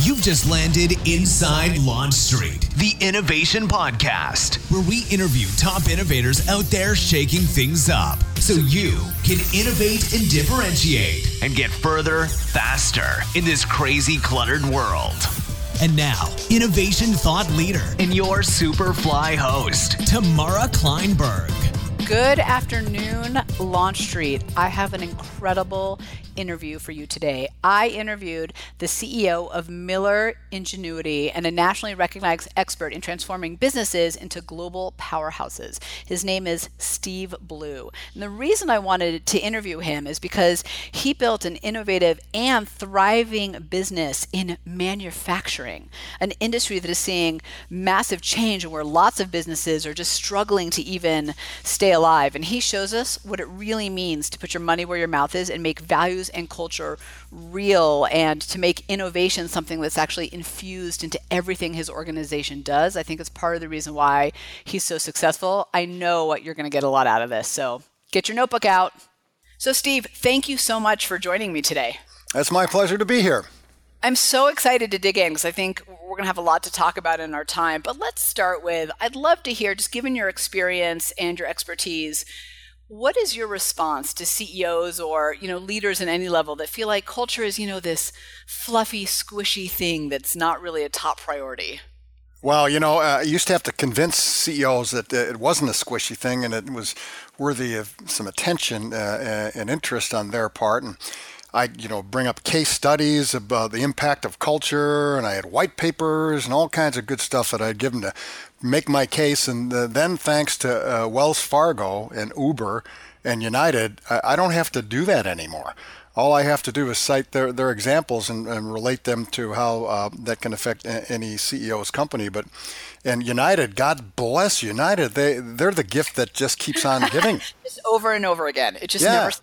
You've just landed inside Launch Street, the Innovation Podcast, where we interview top innovators out there shaking things up so you can innovate and differentiate and get further, faster in this crazy, cluttered world. And now, innovation thought leader and your Superfly host, Tamara Kleinberg. Good afternoon, Launch Street. I have an incredible interview for you today. I interviewed the CEO of Miller Ingenuity and a nationally recognized expert in transforming businesses into global powerhouses. His name is Steve Blue. And the reason I wanted to interview him is because he built an innovative and thriving business in manufacturing, an industry that is seeing massive change and where lots of businesses are just struggling to even stay alive. And he shows us what it really means to put your money where your mouth is and make values and culture real, and to make innovation something that's actually infused into everything his organization does. I think it's part of the reason why he's so successful. I know what you're going to get a lot out of this, so get your notebook out. So Steve, thank you so much for joining me today. It's my pleasure to be here. I'm so excited to dig in because I think we're going to have a lot to talk about in our time. But let's start with, I'd love to hear, just given your experience and your expertise, what is your response to CEOs or, leaders in any level that feel like culture is, this fluffy, squishy thing that's not really a top priority? Well, I used to have to convince CEOs that it wasn't a squishy thing and it was worthy of some attention and interest on their part. And I, bring up case studies about the impact of culture, and I had white papers and all kinds of good stuff that I'd give them to make my case. And then thanks to Wells Fargo and Uber and United, I don't have to do that anymore. All I have to do is cite their examples and relate them to how that can affect any CEO's company. And United, God bless United, they're the gift that just keeps on giving. Just over and over again. It just never stops.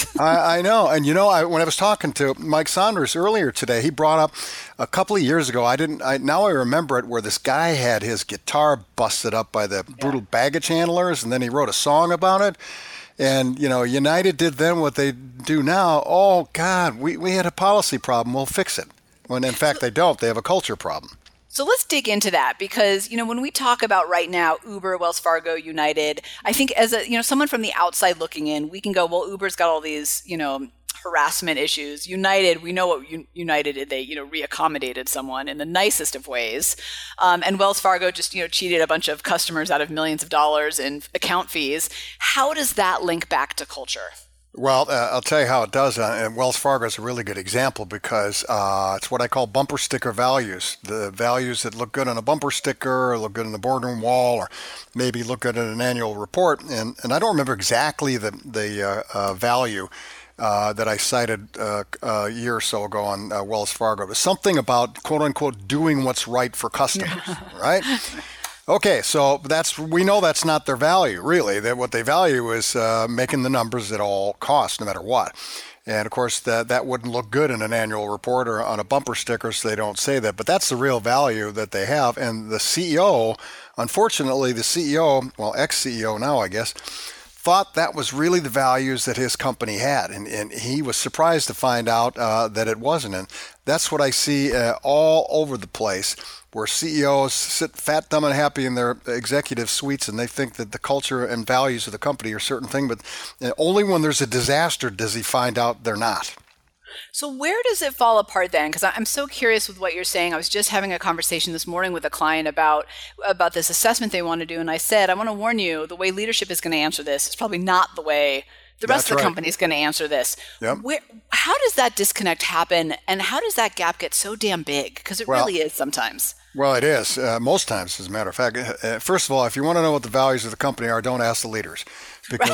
I know. And when I was talking to Mike Saunders earlier today, he brought up a couple of years ago, now I remember it, where this guy had his guitar busted up by the brutal baggage handlers, and then he wrote a song about it. And, United did then what they do now. Oh, God, we had a policy problem. We'll fix it. When in fact they don't. They have a culture problem. So let's dig into that because, when we talk about right now, Uber, Wells Fargo, United, I think as someone from the outside looking in, we can go, well, Uber's got all these, harassment issues. United, we know what United did. They, reaccommodated someone in the nicest of ways. And Wells Fargo just, cheated a bunch of customers out of millions of dollars in account fees. How does that link back to culture? Well, I'll tell you how it does. And Wells Fargo is a really good example because it's what I call bumper sticker values. The values that look good on a bumper sticker, or look good on the boardroom wall, or maybe look good in an annual report. And I don't remember exactly the value that I cited a year or so ago on Wells Fargo. It was something about, quote unquote, doing what's right for customers, right? Okay, so we know that's not their value, really. That what they value is making the numbers at all costs, no matter what. And of course, that wouldn't look good in an annual report or on a bumper sticker, so they don't say that. But that's the real value that they have. And the CEO, unfortunately, ex-CEO now, I guess, thought that was really the values that his company had. And he was surprised to find out that it wasn't. And that's what I see all over the place, where CEOs sit fat, dumb, and happy in their executive suites, and they think that the culture and values of the company are a certain thing, but only when there's a disaster does he find out they're not. So where does it fall apart then? Because I'm so curious with what you're saying. I was just having a conversation this morning with a client about this assessment they want to do, and I said, I want to warn you, the way leadership is going to answer this is probably not the way the rest of the company is going to answer this. Yep. How does that disconnect happen, and how does that gap get so damn big? Because it really is sometimes. Well, it is. Most times, as a matter of fact. First of all, if you want to know what the values of the company are, don't ask the leaders. Because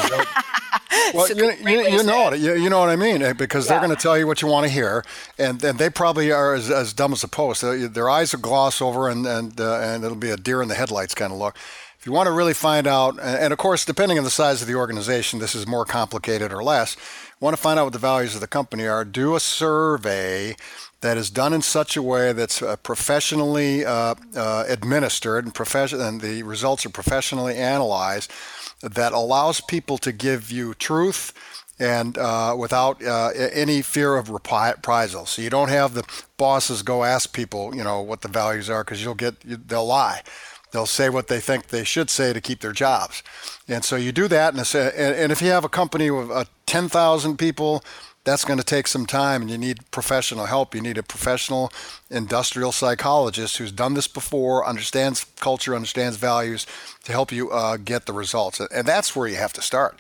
you know what I mean, because they're going to tell you what you want to hear, and they probably are as dumb as a post. Their eyes will gloss over, and it'll be a deer in the headlights kind of look. If you want to really find out, and of course, depending on the size of the organization, this is more complicated or less. Want to find out what the values of the company are, do a survey that is done in such a way that's professionally administered and the results are professionally analyzed, that allows people to give you truth and without any fear of reprisal. So you don't have the bosses go ask people, what the values are, because they'll lie. They'll say what they think they should say to keep their jobs. And so you do that, and if you have a company with 10,000 people, that's going to take some time, and you need professional help. You need a professional industrial psychologist who's done this before, understands culture, understands values, to help you get the results. And that's where you have to start.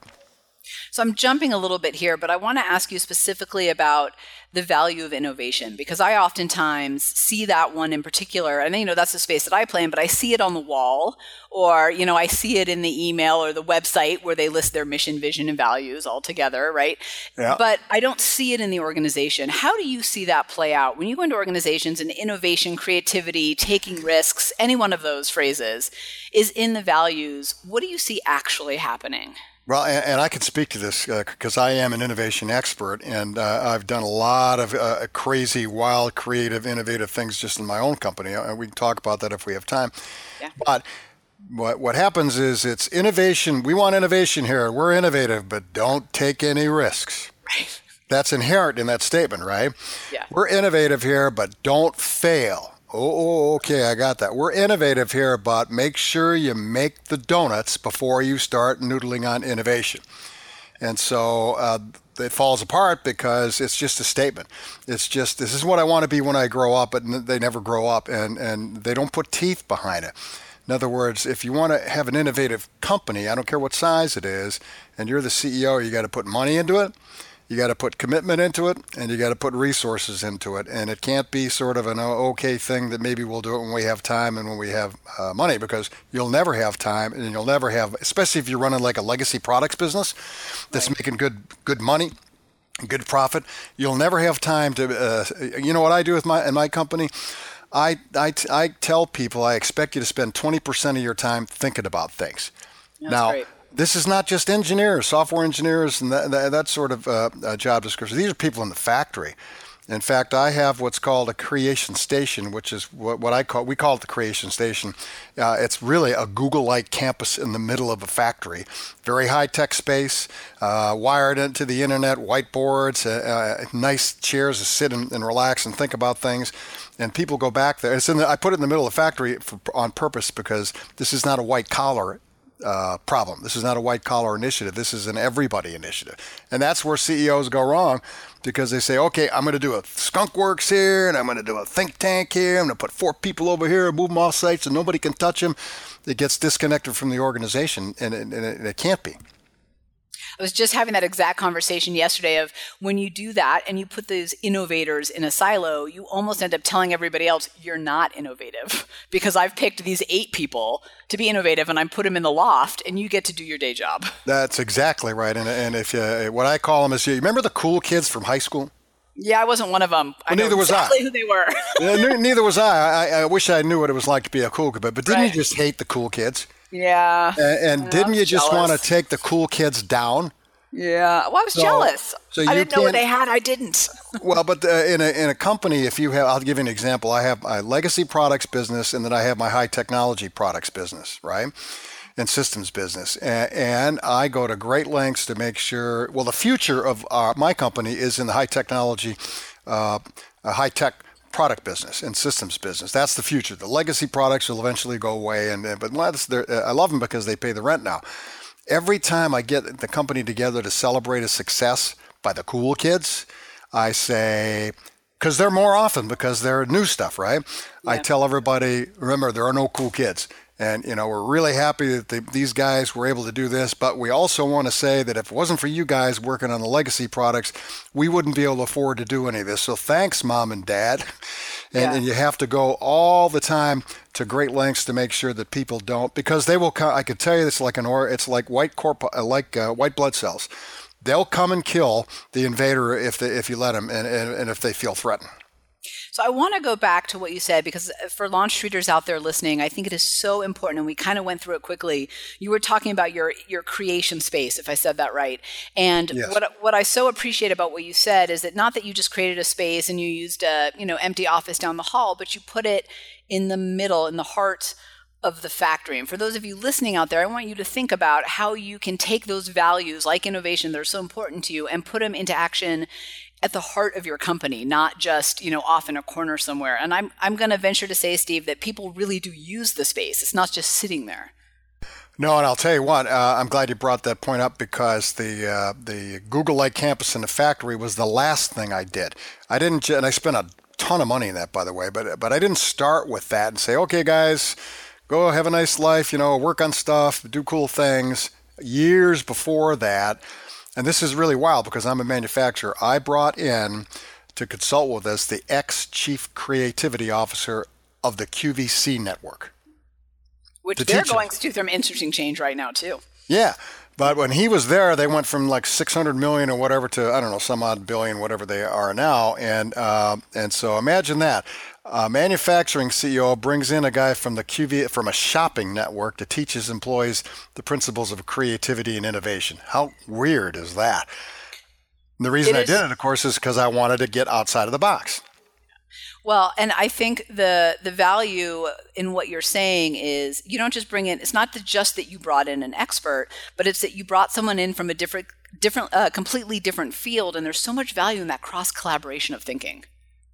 So I'm jumping a little bit here, but I want to ask you specifically about the value of innovation, because I oftentimes see that one in particular. And that's the space that I play in, but I see it on the wall, or, I see it in the email or the website where they list their mission, vision, and values all together, right? Yeah. But I don't see it in the organization. How do you see that play out? When you go into organizations and innovation, creativity, taking risks, any one of those phrases is in the values, what do you see actually happening? Well, and I can speak to this because I am an innovation expert, and I've done a lot of crazy, wild, creative, innovative things just in my own company. We can talk about that if we have time. Yeah. But what happens is it's innovation. We want innovation here. We're innovative, but don't take any risks. Right. That's inherent in that statement, right? Yeah. We're innovative here, but don't fail. Oh, okay, I got that. We're innovative here, but make sure you make the donuts before you start noodling on innovation. And so it falls apart because it's just a statement. It's just, this is what I want to be when I grow up, but they never grow up, and they don't put teeth behind it. In other words, if you want to have an innovative company, I don't care what size it is, and you're the CEO, you got to put money into it. You got to put commitment into it, and you got to put resources into it. And it can't be sort of an okay thing that maybe we'll do it when we have time and when we have money, because you'll never have time, and you'll never have, especially if you're running like a legacy products business that's right. making good money, good profit. You'll never have time to, you know what I do with my company? I tell people I expect you to spend 20% of your time thinking about things. That's now, great. This is not just engineers, software engineers, and that sort of job description. These are people in the factory. In fact, I have what's called a creation station, which is what we call it the creation station. It's really a Google-like campus in the middle of a factory. Very high-tech space, wired into the internet, whiteboards, nice chairs to sit and relax and think about things. And people go back there. I put it in the middle of the factory on purpose because this is not a white-collar problem. This is not a white-collar initiative. This is an everybody initiative. And that's where CEOs go wrong, because they say, okay, I'm going to do a skunk works here, and I'm going to do a think tank here. I'm going to put 4 people over here and move them off site so nobody can touch them. It gets disconnected from the organization, and it can't be. I was just having that exact conversation yesterday of when you do that and you put those innovators in a silo, you almost end up telling everybody else you're not innovative because I've picked these 8 people to be innovative and I put them in the loft and you get to do your day job. That's exactly right. And if what I call them is, you remember the cool kids from high school? Yeah, I wasn't one of them. Well, neither was I. Who they were. Neither was I. I wish I knew what it was like to be a cool kid. But didn't Right. you just hate the cool kids? Yeah. And didn't you just jealous. want to take the cool kids down? Yeah. Well, I was jealous. So I you didn't know what can't- they had. I didn't. Well, but in a company, if you have, I'll give you an example. I have my legacy products business, and then I have my high technology products business, right? And systems business. And I go to great lengths to make sure, well, the future of my company is in the high technology, high tech product business and systems business. That's the future. The legacy products will eventually go away, but I love them because they pay the rent now. Every time I get the company together to celebrate a success by the cool kids, I say, because they're more often, because they're new stuff, right? Yeah. I tell everybody, remember, there are no cool kids. And, we're really happy that these guys were able to do this, but we also want to say that if it wasn't for you guys working on the legacy products, we wouldn't be able to afford to do any of this. So thanks, Mom and Dad. And you have to go all the time to great lengths to make sure that people don't, because they will come. I could tell you this it's like white blood cells. They'll come and kill the invader if you let them, and if they feel threatened. So I want to go back to what you said, because for launch treaters out there listening, I think it is so important, and we kind of went through it quickly. You were talking about your creation space, if I said that right. And yes. what I so appreciate about what you said is that not that you just created a space and you used a empty office down the hall, but you put it in the middle, in the heart of the factory. And for those of you listening out there, I want you to think about how you can take those values like innovation that are so important to you and put them into action at the heart of your company, not just, off in a corner somewhere. And I'm going to venture to say, Steve, that people really do use the space. It's not just sitting there. No, and I'll tell you what, I'm glad you brought that point up, because the Google Lake campus in the factory was the last thing I did. And I spent a ton of money in that, by the way, but I didn't start with that and say, okay, guys, go have a nice life, work on stuff, do cool things. Years before that, and this is really wild because I'm a manufacturer, I brought in to consult with us the ex-chief creativity officer of the QVC network. Which they're going through some interesting change right now, too. Yeah. But when he was there, they went from like 600 million or whatever to, I don't know, some odd billion, whatever they are now. And so imagine that. A manufacturing CEO brings in a guy from from a shopping network to teach his employees the principles of creativity and innovation. How weird is that? And the reason I did it, of course, is because I wanted to get outside of the box. Well, and I think the value in what you're saying is you don't just bring in, it's not just that you brought in an expert, but it's that you brought someone in from a completely different field. And there's so much value in that cross collaboration of thinking.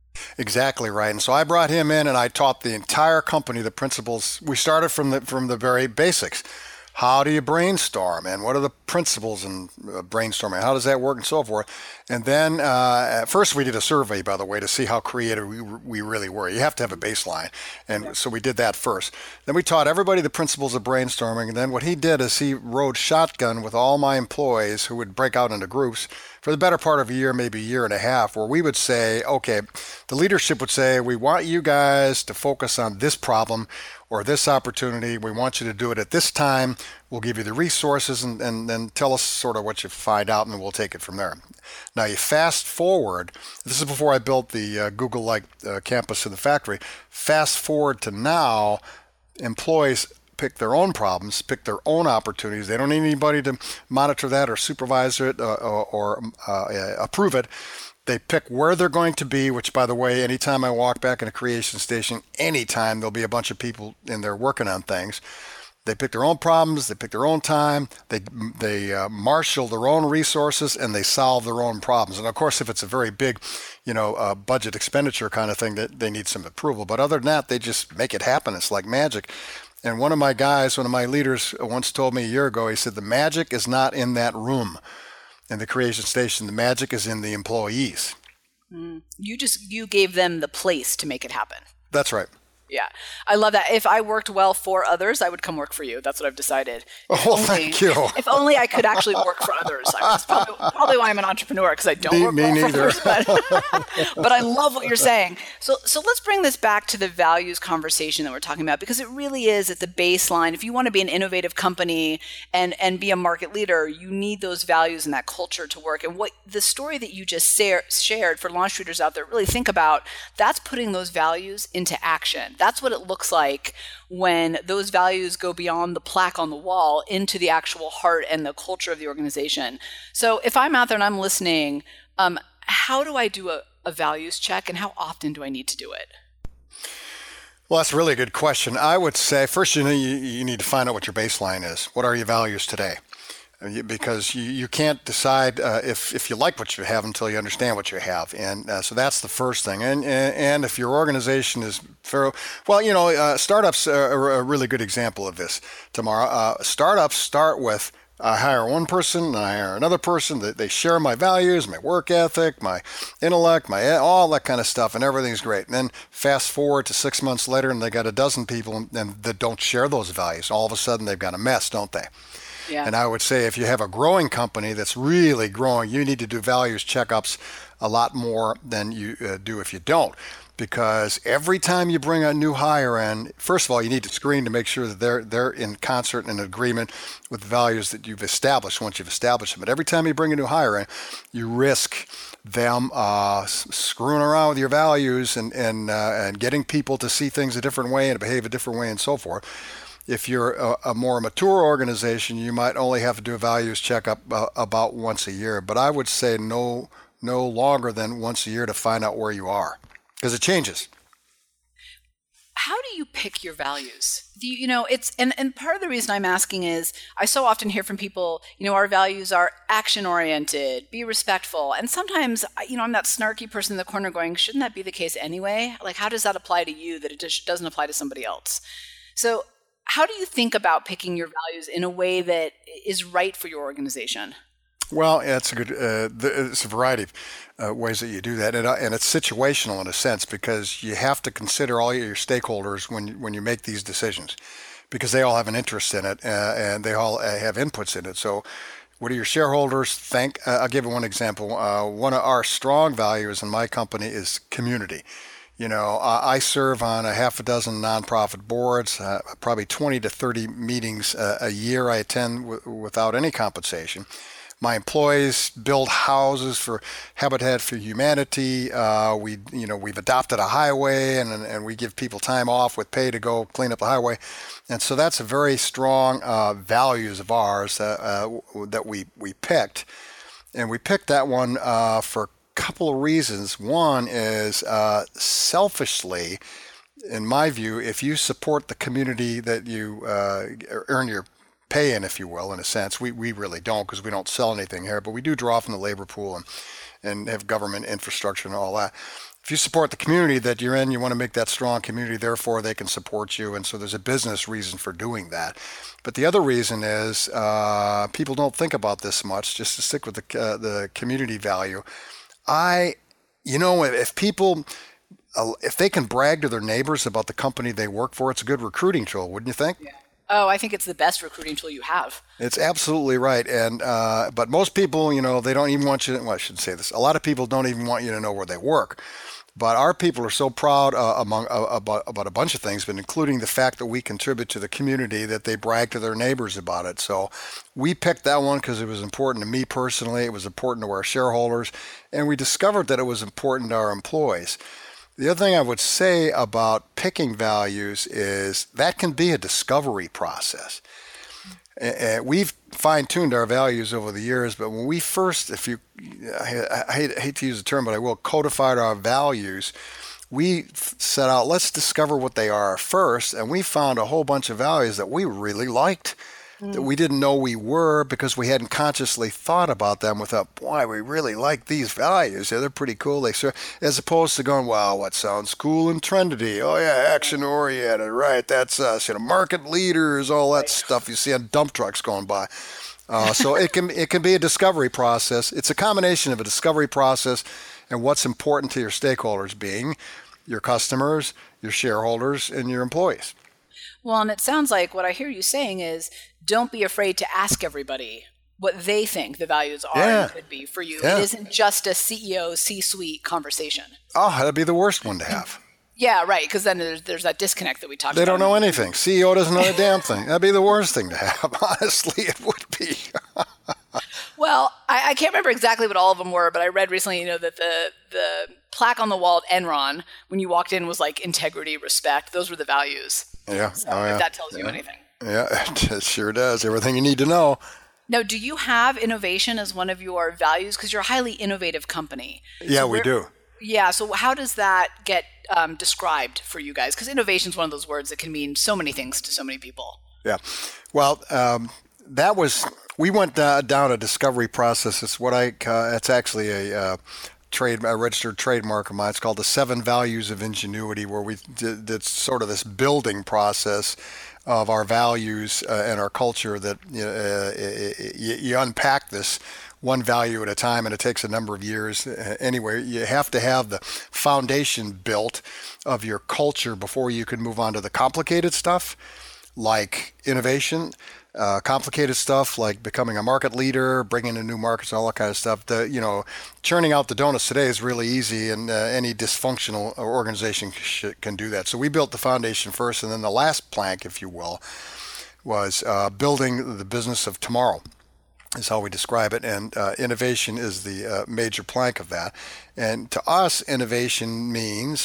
Exactly right. And so I brought him in and I taught the entire company the principles. We started from the very basics. How do you brainstorm, and what are the principles in brainstorming? How does that work, and so forth? And then at first we did a survey, by the way, to see how creative we really were. You have to have a baseline. And so we did that first. Then we taught everybody the principles of brainstorming. And then what he did is he rode shotgun with all my employees, who would break out into groups for the better part of a year, maybe a year and a half, where we would say, okay, the leadership would say, we want you guys to focus on this problem or this opportunity. We want you to do it at this time. We'll give you the resources, and then tell us sort of what you find out, and we'll take it from there. Now you fast forward, this is before I built the Google Lake campus in the factory. Fast forward to now, employees pick their own problems, pick their own opportunities. They don't need anybody to monitor that or supervise it or approve it. They pick where they're going to be, which, by the way, anytime I walk back in a creation station, anytime there'll be a bunch of people in there working on things. They pick their own problems, they pick their own time, they marshal their own resources, and they solve their own problems. And of course, if it's a very big, budget expenditure kind of thing, that they need some approval. But other than that, they just make it happen. It's like magic. And one of my leaders once told me a year ago, he said, the magic is not in that room in the creation station. The magic is in the employees. You gave them the place to make it happen. That's right. Yeah. I love that. If I worked well for others, I would come work for you. That's what I've decided. Thank you. If only I could actually work for others. That's probably why I'm an entrepreneur, because I don't work well for others. But I love what you're saying. So let's bring this back to the values conversation that we're talking about, because it really is at the baseline. If you want to be an innovative company and be a market leader, you need those values and that culture to work. And what the story that you just shared for launch readers out there, really think about, that's putting those values into action. That's what it looks like when those values go beyond the plaque on the wall into the actual heart and the culture of the organization. So if I'm out there and I'm listening, how do I do a values check, and how often do I need to do it? Well, that's a really good question. I would say first, you need to find out what your baseline is. What are your values today? Because you can't decide if you like what you have until you understand what you have, and so that's the first thing. And if your organization is startups are a really good example of this. Tamara, startups start with I hire one person, and I hire another person. They share my values, my work ethic, my intellect, all that kind of stuff, and everything's great. And then fast forward to 6 months later, and they got a dozen people that don't share those values. All of a sudden, they've got a mess, don't they? Yeah. And I would say if you have a growing company that's really growing, you need to do values checkups a lot more than you do if you don't. Because every time you bring a new hire in, first of all, you need to screen to make sure that they're in concert and agreement with the values that you've established once you've established them. But every time you bring a new hire in, you risk them screwing around with your values and getting people to see things a different way and behave a different way and so forth. If you're a more mature organization, you might only have to do a values checkup about once a year. But I would say no longer than once a year to find out where you are, because it changes. How do you pick your values? It's and part of the reason I'm asking is I so often hear from people, our values are action oriented, be respectful. And sometimes, I'm that snarky person in the corner going, shouldn't that be the case anyway? Like, how does that apply to you that it just doesn't apply to somebody else? So how do you think about picking your values in a way that is right for your organization? Well, it's it's a variety of ways that you do that, and it's situational in a sense because you have to consider all your stakeholders when you make these decisions, because they all have an interest in it and they all have inputs in it. So, what do your shareholders think? I'll give you one example. One of our strong values in my company is community. I serve on a half a dozen nonprofit boards, probably 20 to 30 meetings a year I attend without any compensation. My employees build houses for Habitat for Humanity. We've adopted a highway, and we give people time off with pay to go clean up the highway. And so that's a very strong values of ours that we picked. And we picked that one for a couple of reasons. One is selfishly, in my view, if you support the community that you earn your pay in, if you will, in a sense. We really don't, because we don't sell anything here, but we do draw from the labor pool and have government infrastructure and all that. If you support the community that you're in, you want to make that strong community, therefore they can support you. And so there's a business reason for doing that. But the other reason is people don't think about this much, just to stick with the community value. If people, if they can brag to their neighbors about the company they work for, it's a good recruiting tool, wouldn't you think? Yeah. Oh, I think it's the best recruiting tool you have. It's absolutely right. And but most people, they don't even want you to, well, I shouldn't say this. A lot of people don't even want you to know where they work. But our people are so proud about a bunch of things, but including the fact that we contribute to the community, that they brag to their neighbors about it. So we picked that one because it was important to me personally. It was important to our shareholders. And we discovered that it was important to our employees. The other thing I would say about picking values is that can be a discovery process. We've fine-tuned our values over the years, but when we first, I hate to use the term, but I will, codified our values, we set out, let's discover what they are first, and we found a whole bunch of values that we really liked, that we didn't know we were because we hadn't consciously thought about them. We thought, boy, we really like these values. Yeah, they're pretty cool. As opposed to going, wow, what sounds cool and trendy? Oh yeah, action oriented, right? That's us. Market leaders, all that stuff you see on dump trucks going by. So it can be a discovery process. It's a combination of a discovery process and what's important to your stakeholders, being your customers, your shareholders, and your employees. Well, and it sounds like what I hear you saying is don't be afraid to ask everybody what they think the values are and could be for you. Yeah. It isn't just a CEO, C-suite conversation. Oh, that'd be the worst one to have. Yeah, right, because then there's that disconnect that we talked about. They don't know anything. CEO doesn't know a damn thing. That'd be the worst thing to have. Honestly, it would be. Well, I can't remember exactly what all of them were, but I read recently, that the plaque on the wall at Enron, when you walked in, was like integrity, respect. Those were the values. Yeah. So if that tells you anything. Yeah, it sure does. Everything you need to know. Now, do you have innovation as one of your values? Because you're a highly innovative company. Yeah, we do. Yeah. So how does that get described for you guys? Because innovation is one of those words that can mean so many things to so many people. Yeah. Well, we went down a discovery process. It's actually a registered trademark of mine. It's called the 7 Values of Ingenuity, where we did sort of this building process of our values and our culture that you unpack this one value at a time, and it takes a number of years. Anyway, you have to have the foundation built of your culture before you can move on to the complicated stuff like innovation. Complicated stuff like becoming a market leader, bringing in new markets, all that kind of stuff. Churning out the donuts today is really easy, and any dysfunctional organization can do that. So we built the foundation first, and then the last plank, if you will, was building the business of tomorrow, is how we describe it. And innovation is the major plank of that. And to us, innovation means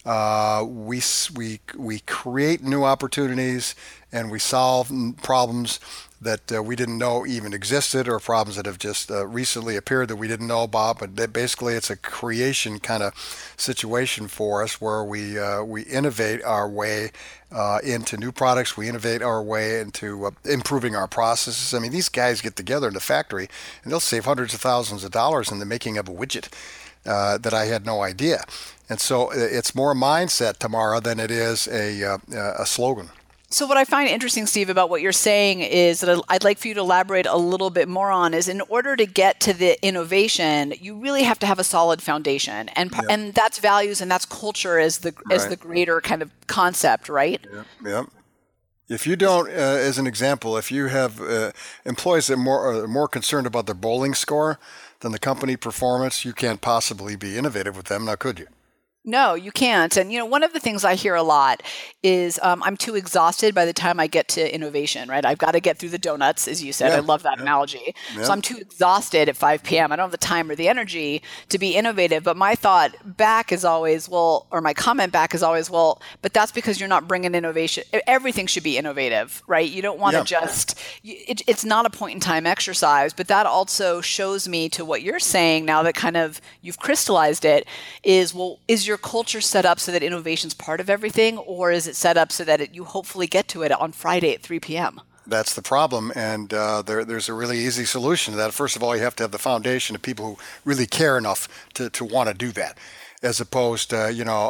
We create new opportunities, and we solve problems that we didn't know even existed, or problems that have just recently appeared that we didn't know about. But basically, it's a creation kind of situation for us, where we innovate our way into new products. We innovate our way into improving our processes. I mean, these guys get together in the factory, and they'll save hundreds of thousands of dollars in the making of a widget that I had no idea. And so it's more mindset, Tamara, than it is a slogan. So what I find interesting, Steve, about what you're saying is that I'd like for you to elaborate a little bit more on is, in order to get to the innovation, you really have to have a solid foundation, and that's values and that's culture as the greater kind of concept, right? Yeah. If you don't, as an example, if you have employees that are more concerned about their bowling score than the company performance, you can't possibly be innovative with them, now could you? No, you can't. And, one of the things I hear a lot is I'm too exhausted by the time I get to innovation, right? I've got to get through the donuts, as you said. Yeah, I love that analogy. Yeah. So I'm too exhausted at 5 p.m. I don't have the time or the energy to be innovative. But my thought back is always, or my comment back is always, but that's because you're not bringing innovation. Everything should be innovative, right? You don't want to it's not a point in time exercise. But that also shows me to what you're saying now that kind of you've crystallized it is your culture set up so that innovation's part of everything, or is it set up so that you hopefully get to it on Friday at 3 p.m.? That's the problem, and there's a really easy solution to that. First of all, you have to have the foundation of people who really care enough to want to do that, as opposed to,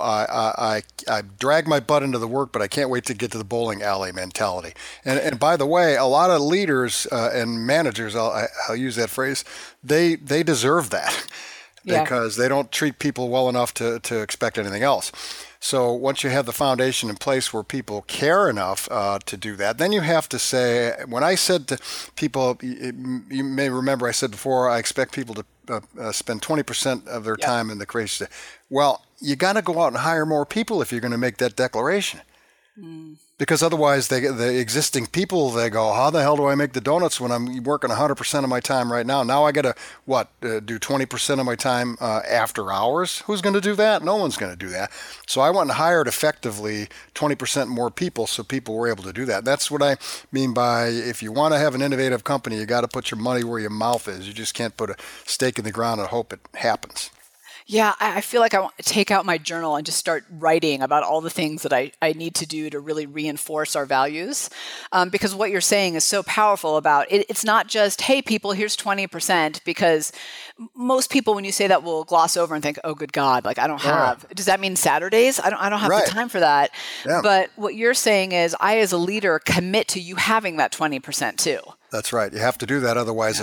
I drag my butt into the work, but I can't wait to get to the bowling alley mentality. And by the way, a lot of leaders and managers, I'll use that phrase, they deserve that. Because they don't treat people well enough to expect anything else. So once you have the foundation in place where people care enough to do that, then you have to say, when I said to people, you may remember I said before, I expect people to spend 20% of their time in the creation. Well, you got to go out and hire more people if you're going to make that declaration. Because otherwise, the existing people, they go, how the hell do I make the donuts when I'm working 100% of my time right now? Now I got to, do 20% of my time after hours? Who's going to do that? No one's going to do that. So I went and hired effectively 20% more people, so people were able to do that. That's what I mean by, if you want to have an innovative company, you got to put your money where your mouth is. You just can't put a stake in the ground and hope it happens. Yeah, I feel like I want to take out my journal and just start writing about all the things that I need to do to really reinforce our values. Because what you're saying is so powerful about it. It's not just, hey, people, here's 20%, because most people, when you say that, will gloss over and think, oh, good God, like I don't have. Does that mean Saturdays? I don't have the time for that. Yeah. But what you're saying is, I, as a leader, commit to you having that 20% too. That's right. You have to do that. Otherwise,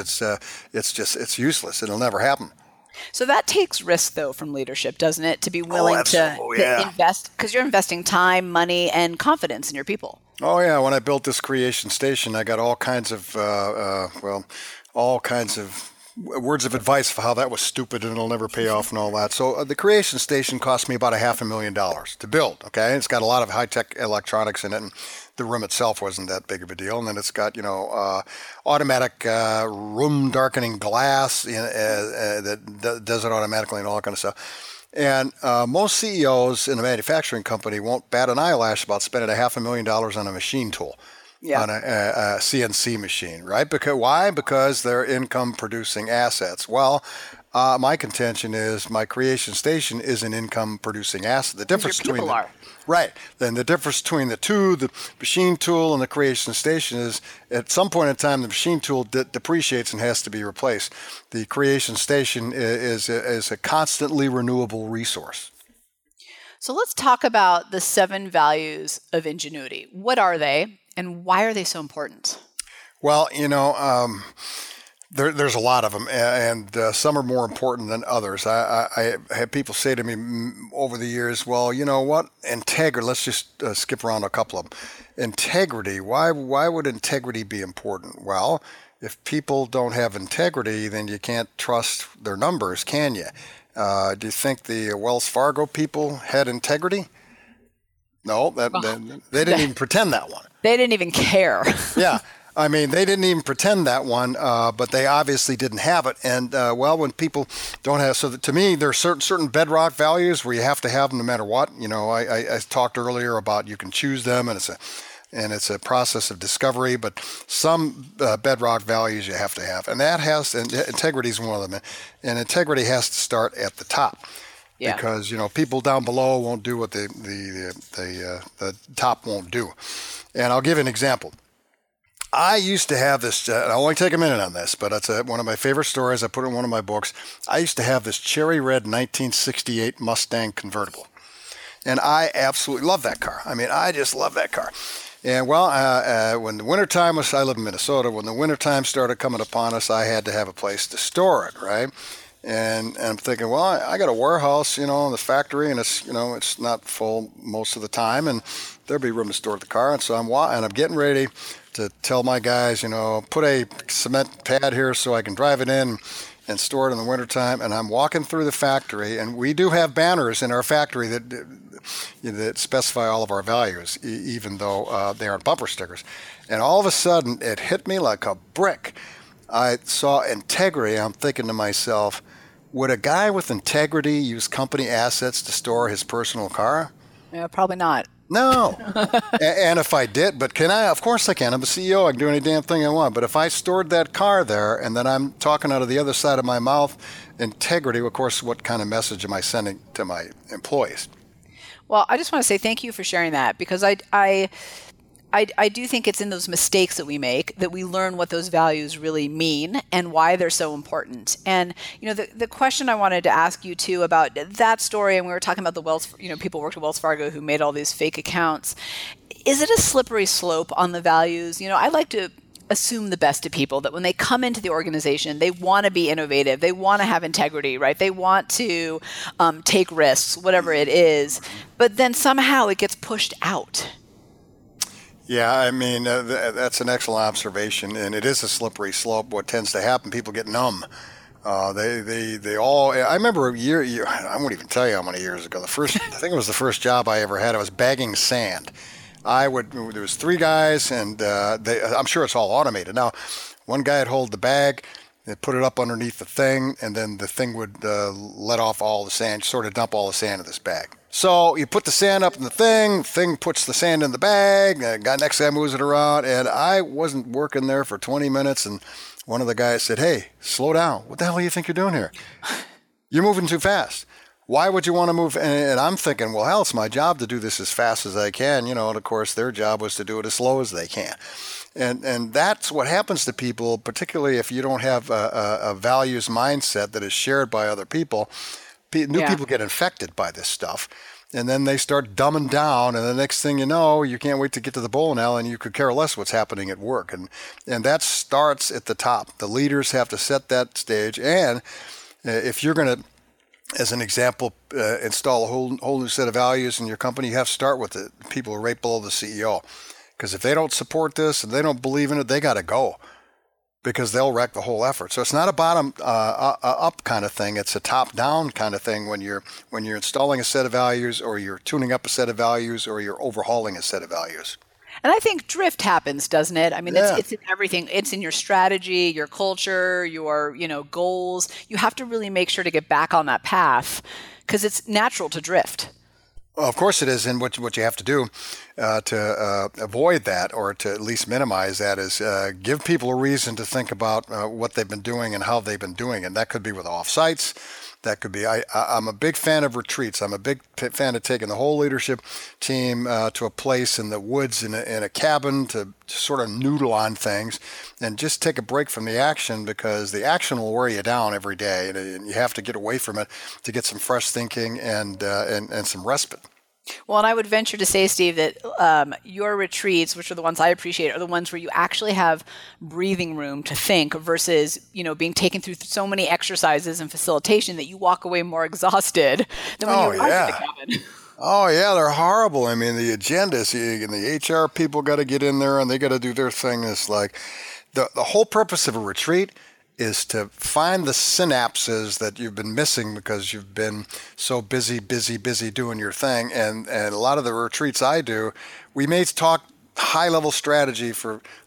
it's useless. It'll never happen. So that takes risk, though, from leadership, doesn't it? To be willing to invest, because you're investing time, money, and confidence in your people. Oh, yeah. When I built this creation station, I got all kinds of words of advice for how that was stupid and it'll never pay off and all that. So the creation station cost me about $500,000 to build. Okay, it's got a lot of high-tech electronics in it, and the room itself wasn't that big of a deal. And then it's got automatic room darkening glass that does it automatically and all that kind of stuff. And most CEOs in a manufacturing company won't bat an eyelash about spending $500,000 on a machine tool. Yeah. On a CNC machine, right? Why? Because they're income-producing assets. Well, my contention is my creation station is an income-producing asset. The difference between right. Then the difference between the two, the machine tool and the creation station, is at some point in time the machine tool depreciates and has to be replaced. The creation station is a constantly renewable resource. So let's talk about the 7 values of Ingenuity. What are they? And why are they so important? Well, there's a lot of them, and some are more important than others. I had people say to me over the years, well, you know what? Integrity, let's just skip around a couple of them. Integrity, why would integrity be important? Well, if people don't have integrity, then you can't trust their numbers, can you? Do you think the Wells Fargo people had integrity? No, they didn't even pretend that one. They didn't even care. Yeah. I mean, they didn't even pretend that one, but they obviously didn't have it. And when people don't have, to me, there are certain bedrock values where you have to have them no matter what. I talked earlier about you can choose them, and it's a process of discovery. But some bedrock values you have to have, and integrity is one of them. And integrity has to start at the top. Yeah. Because people down below won't do what the top won't do. And I'll give you an example. I used to have this, I'll only take a minute on this, but it's one of my favorite stories. I put it in one of my books. I used to have this cherry red 1968 Mustang convertible. And I absolutely love that car. I mean, I just love that car. And when the wintertime I live in Minnesota, when the wintertime started coming upon us, I had to have a place to store it, right? And I'm thinking, well, I got a warehouse, in the factory, and it's not full most of the time, and there'd be room to store the car. And so I'm getting ready to tell my guys, put a cement pad here so I can drive it in and store it in the wintertime. And I'm walking through the factory, and we do have banners in our factory that specify all of our values, even though they aren't bumper stickers. And all of a sudden, it hit me like a brick. I saw integrity. I'm thinking to myself, would a guy with integrity use company assets to store his personal car? Yeah, probably not. No. And if I did, but can I? Of course I can. I'm a CEO. I can do any damn thing I want. But if I stored that car there and then I'm talking out of the other side of my mouth, integrity, of course, what kind of message am I sending to my employees? Well, I just want to say thank you for sharing that, because I do think it's in those mistakes that we make that we learn what those values really mean and why they're so important. And, the question I wanted to ask you too about that story, and we were talking about the people worked at Wells Fargo who made all these fake accounts. Is it a slippery slope on the values? I like to assume the best of people, that when they come into the organization, they want to be innovative. They want to have integrity, right? They want to take risks, whatever it is. But then somehow it gets pushed out. Yeah, I mean, that's an excellent observation, and it is a slippery slope. What tends to happen, people get numb. They all, I remember a year, I won't even tell you how many years ago, I think it was the first job I ever had, I was bagging sand. There was 3 guys, and I'm sure it's all automated. Now, one guy would hold the bag, they'd put it up underneath the thing, and then the thing would let off all the sand, sort of dump all the sand in this bag. So you put the sand up in the thing puts the sand in the bag, the guy next guy moves it around, and I wasn't working there for 20 minutes, and one of the guys said, "Hey, slow down. What the hell do you think you're doing here? You're moving too fast. Why would you want to move?" And I'm thinking, well, hell, it's my job to do this as fast as I can, and of course their job was to do it as slow as they can. And that's what happens to people, particularly if you don't have a values mindset that is shared by other people. New people get infected by this stuff, and then they start dumbing down, and the next thing you know, you can't wait to get to the bowling alley, and you could care less what's happening at work. And that starts at the top. The leaders have to set that stage, and if you're going to, as an example, install a whole new set of values in your company, you have to start with the people right below the CEO. Because if they don't support this and they don't believe in it, they got to go, because they'll wreck the whole effort. So it's not a bottom up kind of thing. It's a top down kind of thing when you're installing a set of values, or you're tuning up a set of values, or you're overhauling a set of values. And I think drift happens, doesn't it? I mean, it's in everything. It's in your strategy, your culture, your goals. You have to really make sure to get back on that path, because it's natural to drift. Well, of course it is, and what you have to do to avoid that, or to at least minimize that, is give people a reason to think about what they've been doing and how they've been doing, and that could be with offsites. That could be. I'm a big fan of retreats. I'm a big fan of taking the whole leadership team to a place in the woods, in a cabin, to sort of noodle on things and just take a break from the action, because the action will wear you down every day, and you have to get away from it to get some fresh thinking and some respite. Well, and I would venture to say, Steve, that your retreats, which are the ones I appreciate, are the ones where you actually have breathing room to think, versus, being taken through so many exercises and facilitation that you walk away more exhausted than when you arrive at the cabin. Oh, yeah, they're horrible. I mean, the agendas, and the HR people got to get in there, and they got to do their thing. It's like the whole purpose of a retreat is to find the synapses that you've been missing because you've been so busy doing your thing. And a lot of the retreats I do, we may talk high-level strategy for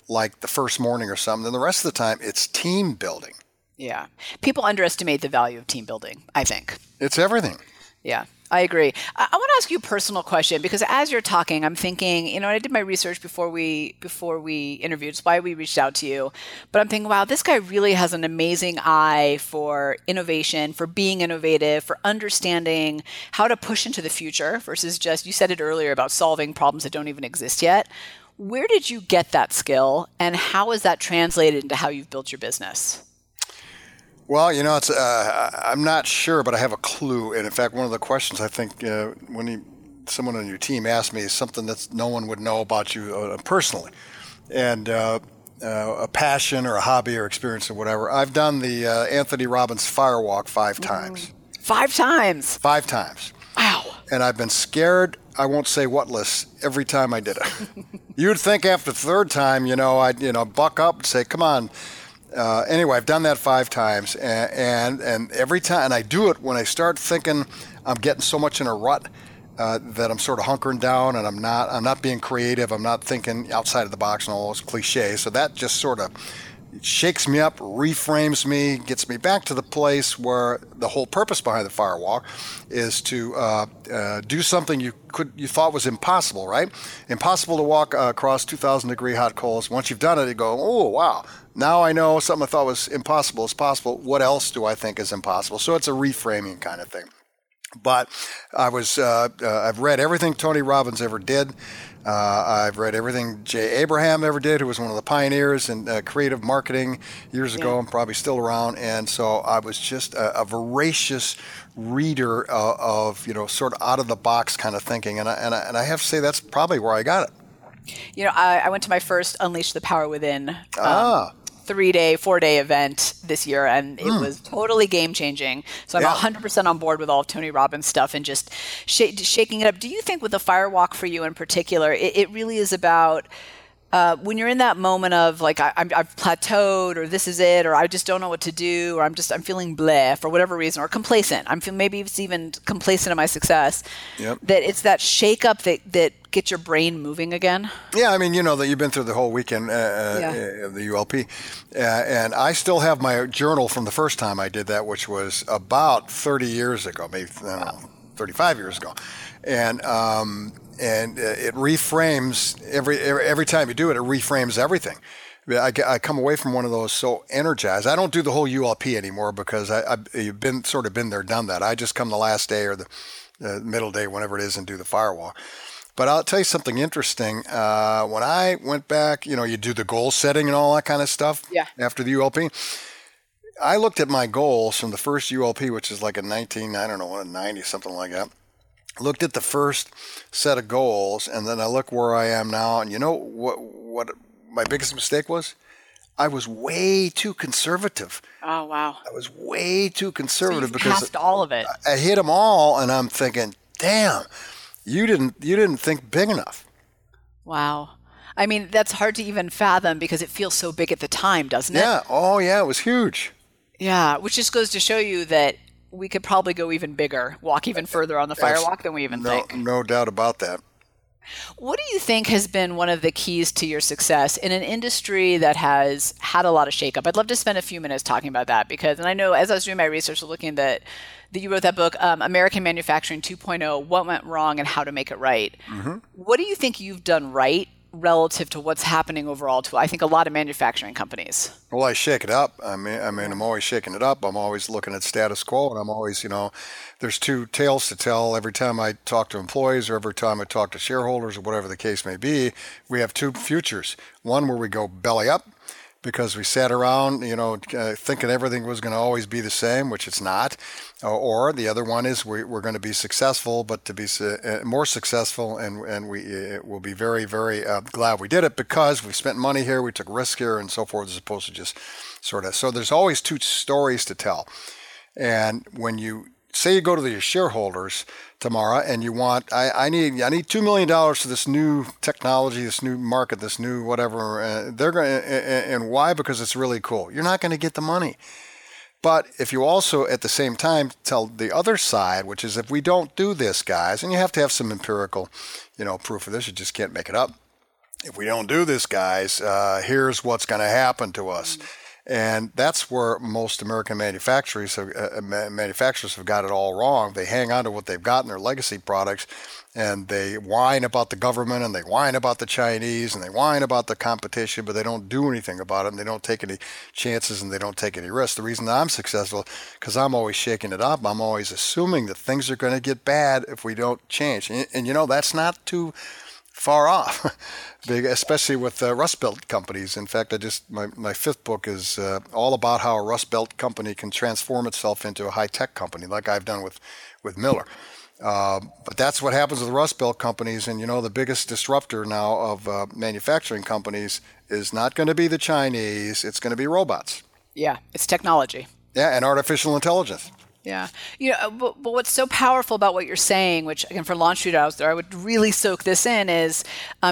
like the first morning or something. Then the rest of the time, it's team building. Yeah. People underestimate the value of team building, I think. It's everything. Yeah, I agree. I want to ask you a personal question because as you're talking, I'm thinking, and I did my research before we interviewed. It's why we reached out to you. But I'm thinking, wow, this guy really has an amazing eye for innovation, for being innovative, for understanding how to push into the future versus just, you said it earlier about solving problems that don't even exist yet. Where did you get that skill and how is that translated into how you've built your business? Well, it's I'm not sure, but I have a clue. And in fact, one of the questions I think someone on your team asked me is something that no one would know about you personally, and a passion or a hobby or experience or whatever. I've done the Anthony Robbins Firewalk 5 times. 5 times? 5 times. Wow. And I've been scared, I won't say whatless, every time I did it. You'd think after the 3rd time, I'd buck up and say, come on. Anyway, I've done that 5 times, and every time, and I do it when I start thinking I'm getting so much in a rut that I'm sort of hunkering down, and I'm not being creative. I'm not thinking outside of the box and all those cliches. So that just sort of shakes me up, reframes me, gets me back to the place where the whole purpose behind the Firewalk is to do something you thought was impossible, right? Impossible to walk across 2,000 degree hot coals. Once you've done it, you go, oh wow. Now I know something I thought was impossible is possible. What else do I think is impossible? So it's a reframing kind of thing. But I've read everything Tony Robbins ever did. I've read everything Jay Abraham ever did, who was one of the pioneers in creative marketing years ago and probably still around. And so I was just a voracious reader of sort of out of the box kind of thinking. And I have to say that's probably where I got it. I went to my first Unleash the Power Within 4-day event this year, and it was totally game-changing. So I'm 100% on board with all of Tony Robbins' stuff and just shaking it up. Do you think with the Firewalk for you in particular, it really is about when you're in that moment of like, I've plateaued, or this is it, or I just don't know what to do, or I'm feeling bleh for whatever reason, or complacent. Maybe it's even complacent in my success. Yep. That it's that shake up that gets your brain moving again. Yeah, I mean, that you've been through the whole weekend of the ULP, and I still have my journal from the first time I did that, which was about 30 years ago, maybe 35 years ago, and it reframes every time you do it. It reframes everything. I come away from one of those so energized. I don't do the whole ULP anymore because you've been there, done that. I just come the last day or the middle day, whenever it is, and do the Firewalk. But I'll tell you something interesting. When I went back, you do the goal setting and all that kind of stuff after the ULP. I looked at my goals from the first ULP, which is like a 90, something like that. Looked at the first set of goals, and then I look where I am now. And you know what my biggest mistake was? I was way too conservative. Oh, wow. I was way too conservative because passed all of it. I hit them all, and I'm thinking, damn. You didn't think big enough. Wow. I mean, that's hard to even fathom because it feels so big at the time, doesn't it? Yeah. Oh, yeah. It was huge. Yeah. Which just goes to show you that we could probably go even bigger, walk even further on the Firewalk than we even think. No doubt about that. What do you think has been one of the keys to your success in an industry that has had a lot of shakeup? I'd love to spend a few minutes talking about that because, and I know as I was doing my research, looking that you wrote that book, American Manufacturing 2.0, What Went Wrong and How to Make It Right. Mm-hmm. What do you think you've done right relative to what's happening overall to, I think, a lot of manufacturing companies? Well, I shake it up. I mean, I'm always shaking it up. I'm always looking at status quo, and I'm always, there's 2 tales to tell. Every time I talk to employees or every time I talk to shareholders or whatever the case may be, we have 2 futures. One where we go belly up because we sat around, thinking everything was going to always be the same, which it's not. Or the other one is we're going to be successful, but to be more successful, and we will be very, very glad we did it because we spent money here, we took risk here, and so forth, as opposed to just sort of. So there's always 2 stories to tell. And when you say you go to the shareholders tomorrow and you want, I need $2 million for this new technology, this new market, this new whatever, they're going to, and why? Because it's really cool. You're not going to get the money. But if you also, at the same time, tell the other side, which is if we don't do this, guys, and you have to have some empirical, proof of this, you just can't make it up. if we don't do this, guys, here's what's going to happen to us. And that's where most American manufacturers have got it all wrong. They hang on to what they've got in their legacy products, and they whine about the government, and they whine about the Chinese, and they whine about the competition, but they don't do anything about it, and they don't take any chances, and they don't take any risks. The reason I'm successful, because I'm always shaking it up. I'm always assuming that things are going to get bad if we don't change. And that's not too far off, especially with Rust Belt companies. In fact, my fifth book is all about how a Rust Belt company can transform itself into a high-tech company, like I've done with Miller. But that's what happens with Rust Belt companies. And the biggest disruptor now of manufacturing companies is not going to be the Chinese. It's going to be robots. Yeah, it's technology. Yeah, and artificial intelligence. Yeah. But what's so powerful about what you're saying, which again, for Launch Street out there, I would really soak this in is,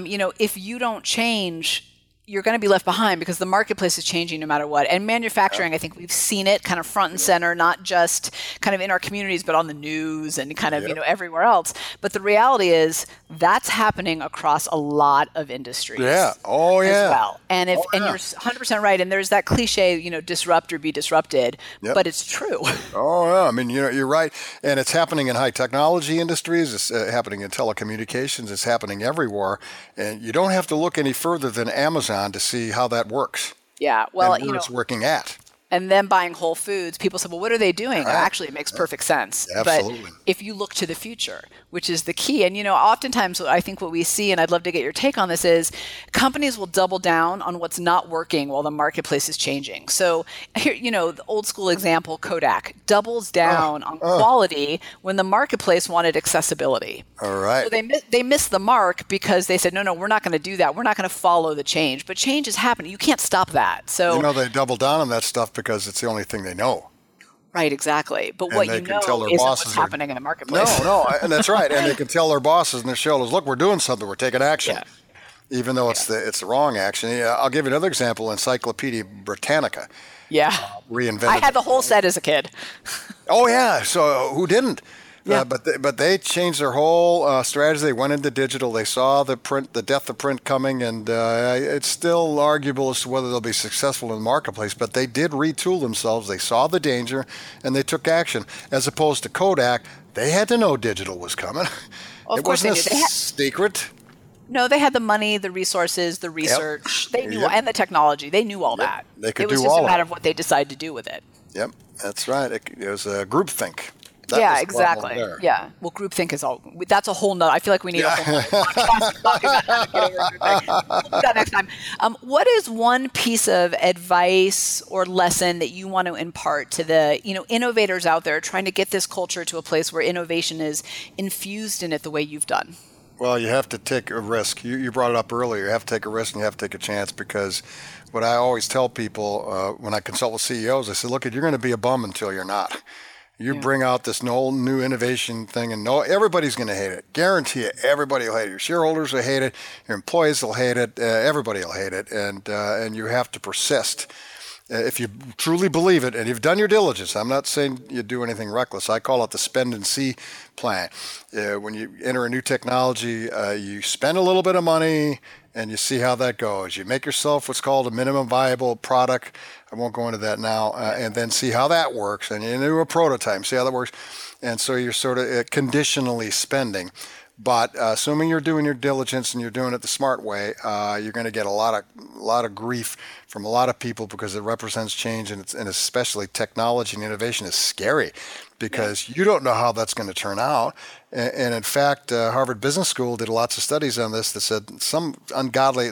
if you don't change, you're going to be left behind because the marketplace is changing no matter what. And manufacturing, I think we've seen it kind of front and center, not just kind of in our communities, but on the news and kind of, everywhere else. But the reality is that's happening across a lot of industries. Yeah. Oh, yeah. As well. And and you're 100% right. And there's that cliche, disrupt or be disrupted, but it's true. Oh, yeah. I mean, you're right. And it's happening in high technology industries. It's happening in telecommunications. It's happening everywhere. And you don't have to look any further than Amazon to see how that works. Yeah, well, and where it's working at. And then buying Whole Foods, people say, well, what are they doing? Right. Actually, it makes perfect sense. Absolutely. But if you look to the future, which is the key, and oftentimes I think what we see, and I'd love to get your take on this, is companies will double down on what's not working while the marketplace is changing. So here, the old school example, Kodak doubles down on quality when the marketplace wanted accessibility. All right. So they missed the mark because they said, no, we're not going to do that. We're not going to follow the change. But change is happening. You can't stop that. So they double down on that stuff because it's the only thing they know. Right, exactly. But what isn't what's happening in the marketplace. No, and that's right. And they can tell their bosses and their shareholders, look, we're doing something. We're taking action. Yeah. Even though it's the wrong action. I'll give you another example. Encyclopedia Britannica. Yeah. Reinvented. I had the whole set as a kid. Oh, yeah. So who didn't? Yeah. But they changed their whole strategy. They went into digital. They saw the death of print coming, and it's still arguable as to whether they'll be successful in the marketplace. But they did retool themselves. They saw the danger, and they took action. As opposed to Kodak, they had to know digital was coming. Well, it wasn't a secret. No, they had the money, the resources, the research. They knew, and the technology. They knew all that. They could do all that. It was just a matter of what they decided to do with it. Yep, that's right. It was a groupthink. Yeah, exactly. Yeah. Well, groupthink is that's a whole nother. I feel like we need a whole nother podcast to talk about how to get over groupthink. We'll do that next time. What is one piece of advice or lesson that you want to impart to the innovators out there trying to get this culture to a place where innovation is infused in it the way you've done? Well, you have to take a risk. You brought it up earlier. You have to take a risk and you have to take a chance, because what I always tell people when I consult with CEOs, I say, look, you're going to be a bum until you're not. You bring out this whole new innovation thing, and everybody's going to hate it. Guarantee it. Everybody will hate it. Your shareholders will hate it. Your employees will hate it. Everybody will hate it, and you have to persist. If you truly believe it and you've done your diligence, I'm not saying you do anything reckless. I call it the spend and see plan. When you enter a new technology, you spend a little bit of money and you see how that goes. You make yourself what's called a minimum viable product. I won't go into that now. And then see how that works. And you do a prototype, see how that works. And so you're sort of conditionally spending. But assuming you're doing your diligence and you're doing it the smart way, you're going to get a lot of grief from a lot of people, because it represents change, and especially technology and innovation is scary, because you don't know how that's going to turn out. And in fact, Harvard Business School did lots of studies on this that said some ungodly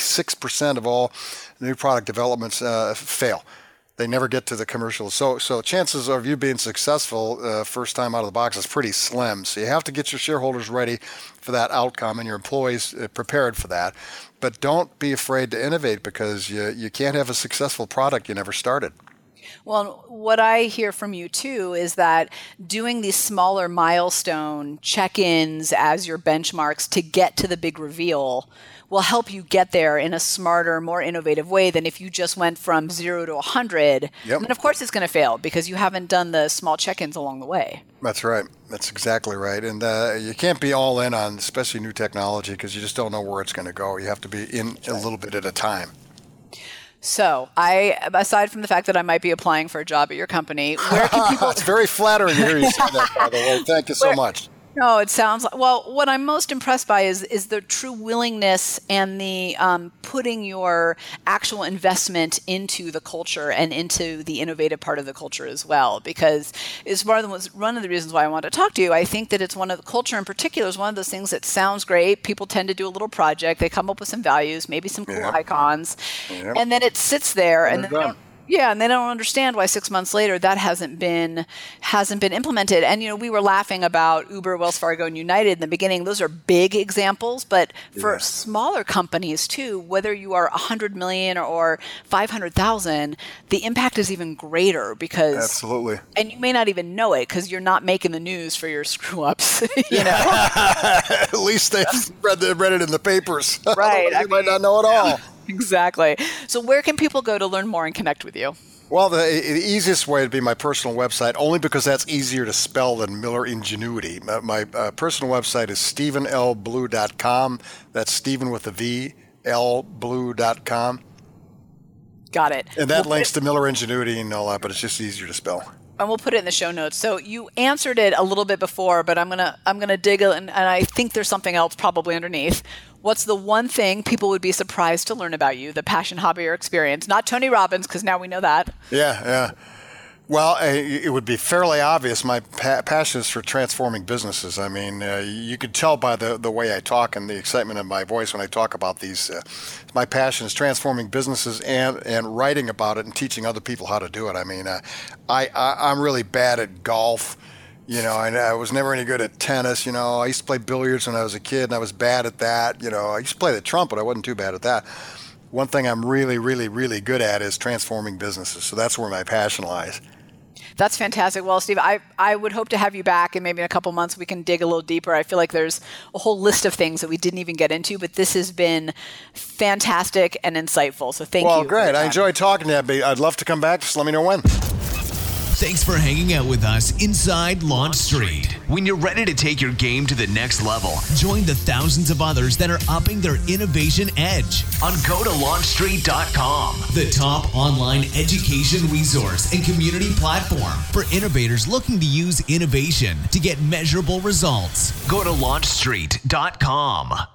96% of all new product developments fail. They never get to the commercial. So chances of you being successful first time out of the box is pretty slim. So you have to get your shareholders ready for that outcome and your employees prepared for that. But don't be afraid to innovate, because you can't have a successful product you never started. Well, what I hear from you too is that doing these smaller milestone check-ins as your benchmarks to get to the big reveal will help you get there in a smarter, more innovative way than if you just went from 0 to 100. Yep. And of course it's going to fail because you haven't done the small check-ins along the way. That's right. That's exactly right. And you can't be all in on especially new technology because you just don't know where it's going to go. You have to be in a little bit at a time. So aside from the fact that I might be applying for a job at your company, where can people... It's very flattering to hear you say that, by the way. Thank you so much. No, it sounds like, well, what I'm most impressed by is the true willingness and the putting your actual investment into the culture and into the innovative part of the culture as well, because it's one of the reasons why I wanted to talk to you. I think that it's one of the culture in particular is one of those things that sounds great. People tend to do a little project. They come up with some values, maybe some cool icons, and then it sits there and then they don't understand why 6 months later that hasn't been implemented. And we were laughing about Uber, Wells Fargo, and United in the beginning. Those are big examples, but for smaller companies too, whether you are 100 million or 500,000, the impact is even greater because absolutely. And you may not even know it because you're not making the news for your screw ups. At least they've read it in the papers. Right. You might not know it all. Exactly. So where can people go to learn more and connect with you? Well, the easiest way would be my personal website, only because that's easier to spell than Miller Ingenuity. My personal website is StephenLBlue.com. That's Stephen with a V, lblue.com. Got it. And that links to Miller Ingenuity and all that, but it's just easier to spell. And we'll put it in the show notes. So you answered it a little bit before, but I'm gonna dig and I think there's something else probably underneath. What's the one thing people would be surprised to learn about you, the passion, hobby, or experience? Not Tony Robbins, because now we know that. Yeah. Well, it would be fairly obvious. My passion is for transforming businesses. I mean, you could tell by the way I talk and the excitement in my voice when I talk about these. My passion is transforming businesses and writing about it and teaching other people how to do it. I mean, I'm really bad at golf. I was never any good at tennis. I used to play billiards when I was a kid, and I was bad at that. I used to play the trumpet. I wasn't too bad at that. One thing I'm really, really, really good at is transforming businesses. So that's where my passion lies. That's fantastic. Well, Steve, I would hope to have you back, and maybe in a couple months we can dig a little deeper. I feel like there's a whole list of things that we didn't even get into, but this has been fantastic and insightful. So thank you. Well, great. I enjoyed talking to you. I'd love to come back. Just let me know when. Thanks for hanging out with us inside Launch Street. When you're ready to take your game to the next level, join the thousands of others that are upping their innovation edge on GoToLaunchStreet.com, the top online education resource and community platform for innovators looking to use innovation to get measurable results. GoToLaunchStreet.com.